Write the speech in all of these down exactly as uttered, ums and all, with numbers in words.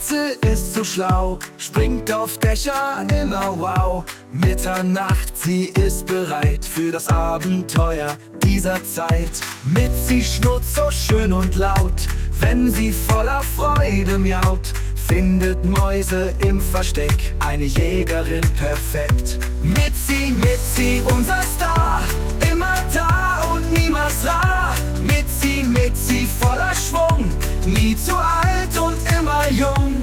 Mitzi ist so schlau, springt auf Dächer, immer wow. Mitternacht, sie ist bereit für das Abenteuer dieser Zeit. Mitzi schnurrt so schön und laut, wenn sie voller Freude miaut. Findet Mäuse im Versteck, eine Jägerin perfekt. Mitzi, Mitzi, unser Star, immer da und niemals rar. Mitzi, Mitzi, voller Schwung, nie zu alt und immer jung.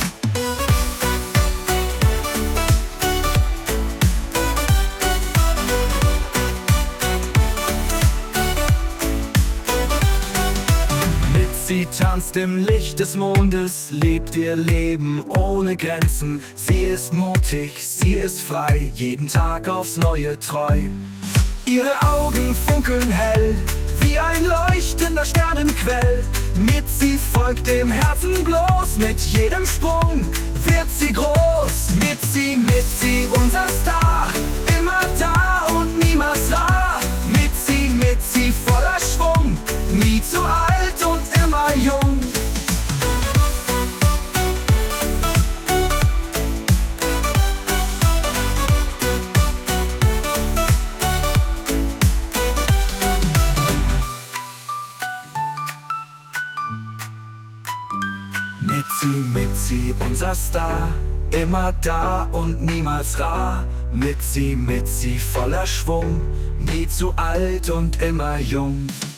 Sie tanzt im Licht des Mondes, lebt ihr Leben ohne Grenzen. Sie ist mutig, sie ist frei, jeden Tag aufs Neue treu. Ihre Augen funkeln hell, wie ein leuchtender Sternenquell. Mitzi folgt dem Herzen bloß, mit jedem Sprung wird sie groß. Mitzi, Mitzi, unser Star, immer da und niemals rar. Mitzi, Mitzi, voller Schwung, nie zu alt und immer jung. Mitzi, Mitzi, unser Star, immer da und niemals rar. Mitzi, Mitzi, voller Schwung, nie zu alt und immer jung.